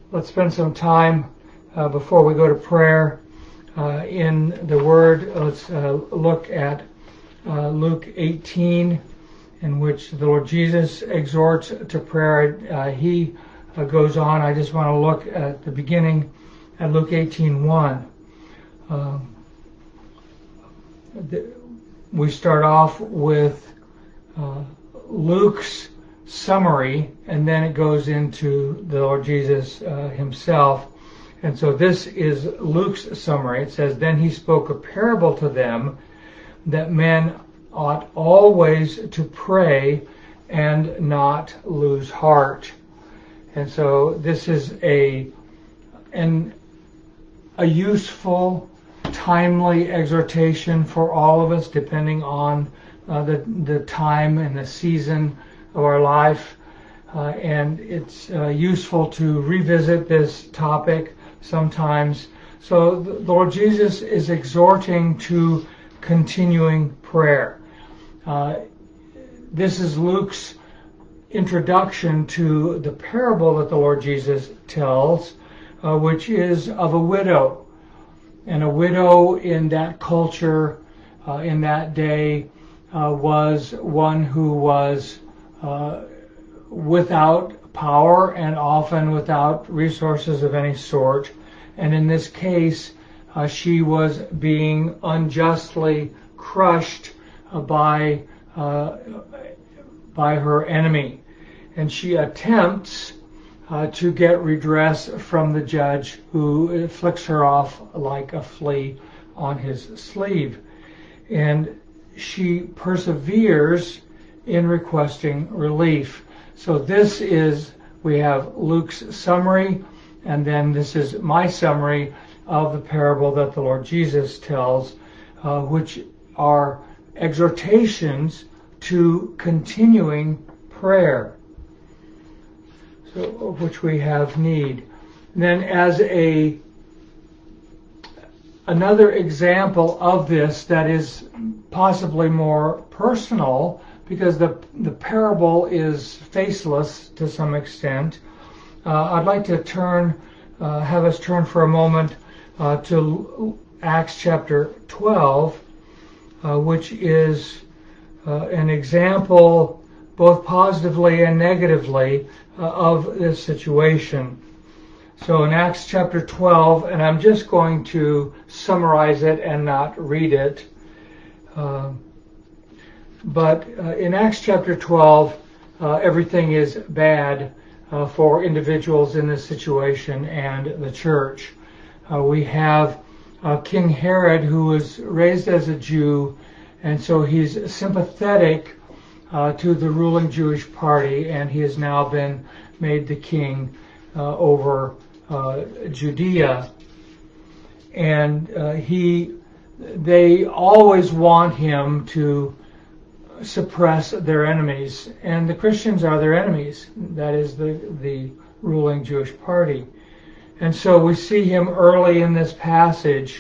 Let's spend some time before we go to prayer in the Word. Let's look at Luke 18, in which the Lord Jesus exhorts to prayer. He goes on. I just want to look at the beginning at Luke 18:1. We start off with Luke's summary, and then it goes into the Lord Jesus himself. And so this is Luke's summary. It says, "Then he spoke a parable to them that men ought always to pray and not lose heart." And so this is a useful, timely exhortation for all of us, depending on the time and the season of our life. And it's useful to revisit this topic sometimes. So the Lord Jesus is exhorting to continuing prayer. This is Luke's introduction to the parable that the Lord Jesus tells, which is of a widow. And a widow in that culture, in that day, was one who was without power and often without resources of any sort. And in this case, she was being unjustly crushed by her enemy. And she attempts to get redress from the judge, who flicks her off like a flea on his sleeve. And she perseveres in requesting relief. So this is, we have Luke's summary, and then this is my summary of the parable that the Lord Jesus tells, which are exhortations to continuing prayer, so of which we have need. And then as another example of this that is possibly more personal, because the parable is faceless to some extent, I'd like to have us turn for a moment to Acts chapter 12, which is an example both positively and negatively of this situation. So in Acts chapter 12, and I'm just going to summarize it and not read it, but in Acts chapter 12, everything is bad for individuals in this situation and the church. We have King Herod, who was raised as a Jew, and so he's sympathetic to the ruling Jewish party, and he has now been made the king over Judea. And they always want him to suppress their enemies, and the Christians are their enemies. That is the ruling Jewish party. And so we see him early in this passage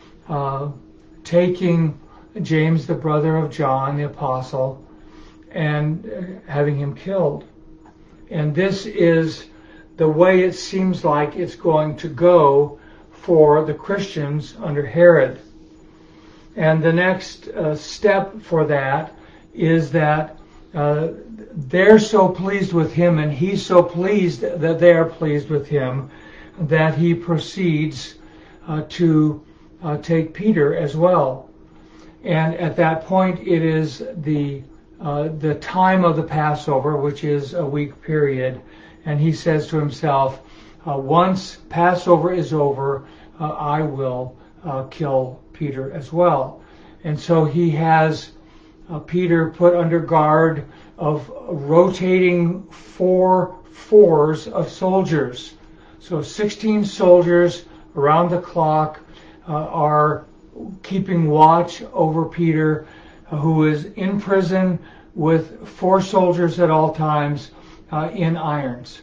taking James, the brother of John, the apostle, and having him killed. And this is the way it seems like it's going to go for the Christians under Herod. And the next step for that is that they're so pleased with him, and he's so pleased that they are pleased with him, that he proceeds to take Peter as well. And at that point, it is the time of the Passover, which is a week period, and he says to himself, once Passover is over, I will kill Peter as well. And so he has Peter put under guard of rotating fours of soldiers. So 16 soldiers around the clock are keeping watch over Peter, who is in prison with 4 soldiers at all times in irons.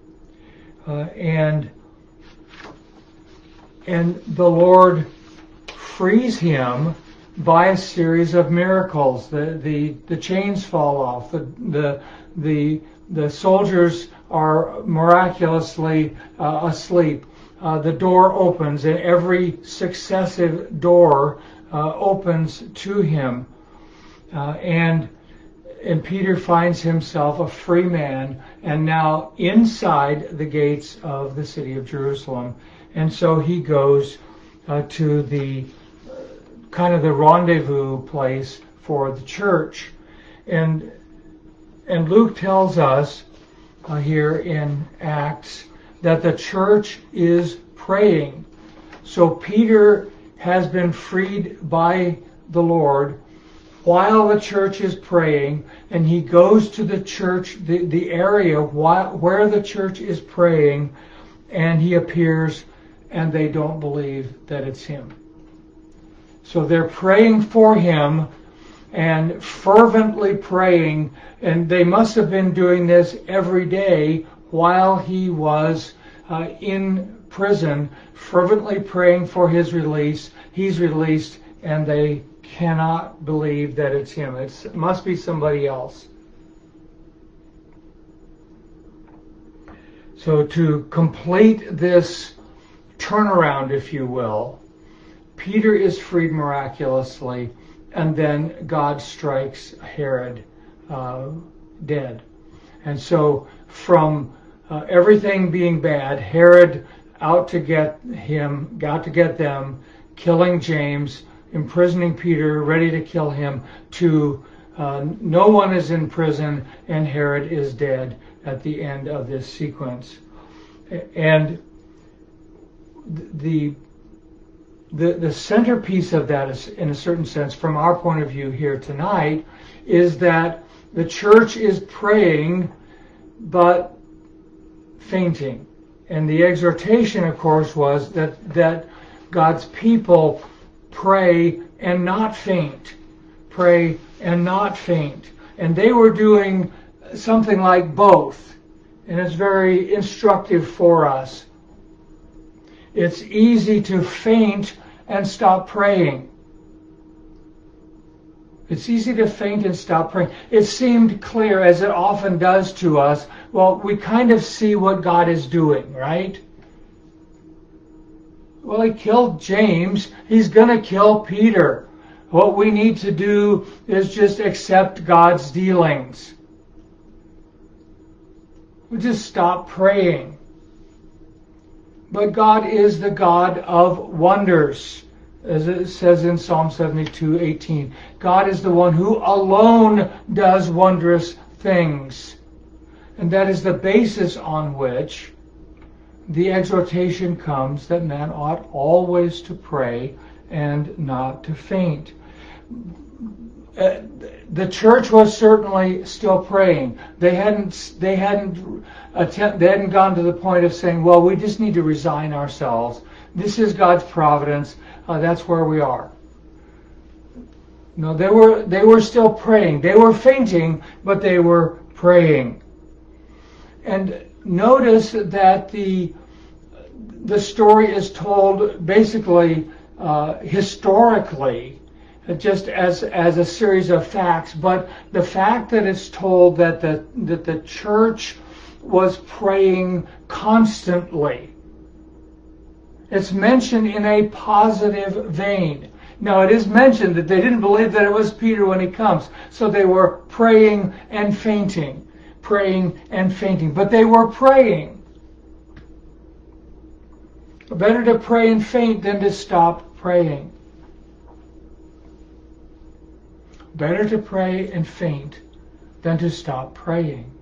And the Lord frees him by a series of miracles. The chains fall off. The soldiers are miraculously asleep. The door opens, and every successive door opens to him. And Peter finds himself a free man, and now inside the gates of the city of Jerusalem. And so he goes to the kind of the rendezvous place for the church. And Luke tells us here in Acts that the church is praying. So Peter has been freed by the Lord while the church is praying, and he goes to the church, the area where the church is praying, and he appears, and they don't believe that it's him. So they're praying for him and fervently praying, and they must have been doing this every day while he was in prison, fervently praying for his release. He's released, and they cannot believe that it's him. It must be somebody else. So to complete this turnaround, if you will, Peter is freed miraculously, and then God strikes Herod dead. And so from everything being bad, Herod out to get them, killing James, imprisoning Peter, ready to kill him, to no one is in prison, and Herod is dead at the end of this sequence. And the centerpiece of that is, in a certain sense, from our point of view here tonight, is that the church is praying but fainting. And the exhortation, of course, was that God's people pray and not faint. Pray and not faint. And they were doing something like both. And it's very instructive for us. It's easy to faint and stop praying. It's easy to faint and stop praying. It seemed clear, as it often does to us. Well, we kind of see what God is doing, right? Well, he killed James. He's going to kill Peter. What we need to do is just accept God's dealings. We just stop praying. But God is the God of wonders, as it says in Psalm 72:18. God is the one who alone does wondrous things. And that is the basis on which the exhortation comes that man ought always to pray and not to faint. The church was certainly still praying. They hadn't gone to the point of saying, well, we just need to resign ourselves. This is God's providence. That's where we are. No, they were still praying. They were fainting, but they were praying. And notice that the story is told basically historically, just as a series of facts. But the fact that it's told that the church was praying constantly, it's mentioned in a positive vein. Now, it is mentioned that they didn't believe that it was Peter when he comes, so they were praying and fainting. Praying and fainting. But they were praying. Better to pray and faint than to stop praying. Better to pray and faint than to stop praying.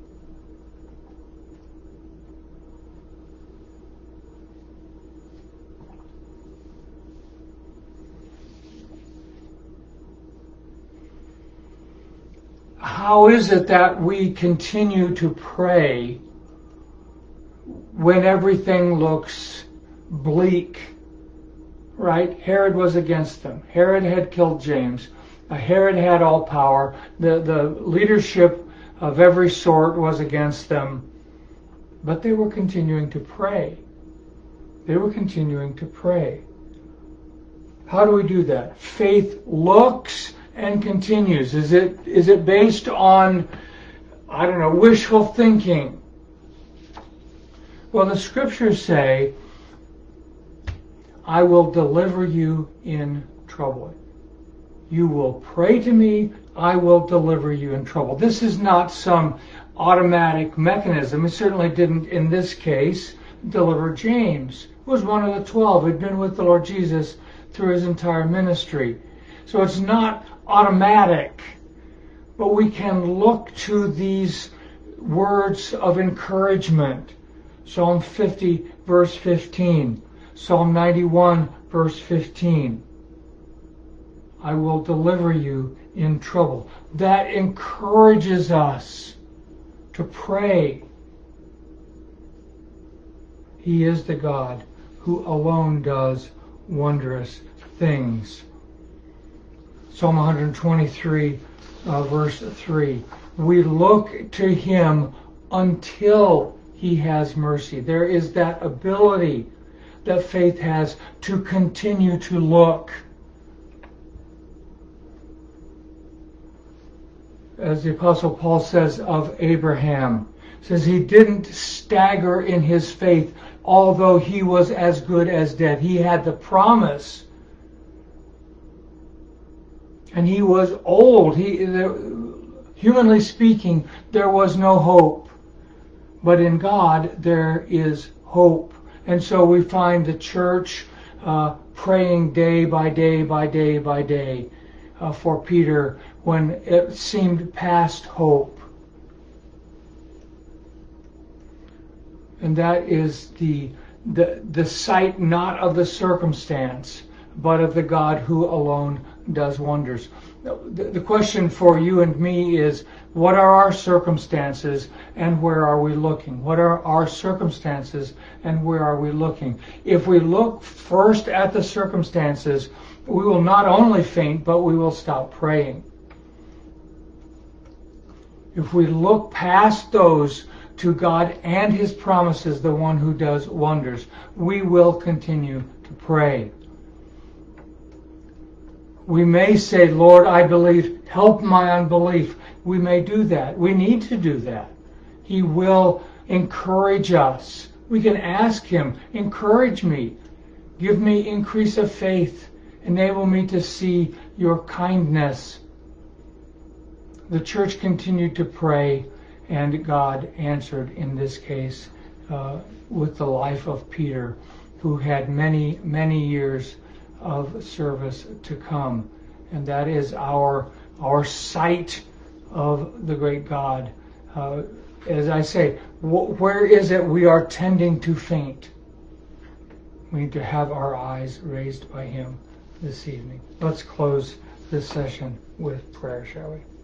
How is it that we continue to pray when everything looks bleak? Right? Herod was against them. Herod had killed James. Herod had all power. The leadership of every sort was against them. But they were continuing to pray. They were continuing to pray. How do we do that? Faith looks and continues. Is it based on, wishful thinking? Well, the scriptures say, I will deliver you in trouble. You will pray to me, I will deliver you in trouble. This is not some automatic mechanism. It certainly didn't, in this case, deliver James, who was one of the 12, who had been with the Lord Jesus through his entire ministry. So it's not automatic, but we can look to these words of encouragement. Psalm 50, verse 15. Psalm 91, verse 15. I will deliver you in trouble. That encourages us to pray. He is the God who alone does wondrous things. Psalm 123, verse 3. We look to him until he has mercy. There is that ability that faith has to continue to look. As the Apostle Paul says of Abraham, says he didn't stagger in his faith, although he was as good as dead. He had the promise, and he was old. Humanly speaking, there was no hope, but in God there is hope. And so we find the church praying day by day by day by day for Peter when it seemed past hope. And that is the sight not of the circumstance, but of the God who alone does wonders. The question for you and me is, what are our circumstances and where are we looking? What are our circumstances and where are we looking? If we look first at the circumstances, we will not only faint, but we will stop praying. If we look past those to God and his promises, the one who does wonders, we will continue to pray. We may say, Lord, I believe, help my unbelief. We may do that. We need to do that. He will encourage us. We can ask him, encourage me. Give me increase of faith. Enable me to see your kindness. The church continued to pray, and God answered in this case with the life of Peter, who had many, many years of service to come. And that is our sight of the great God. As I say, where is it we are tending to faint? We need to have our eyes raised by him this evening. Let's close this session with prayer, shall we?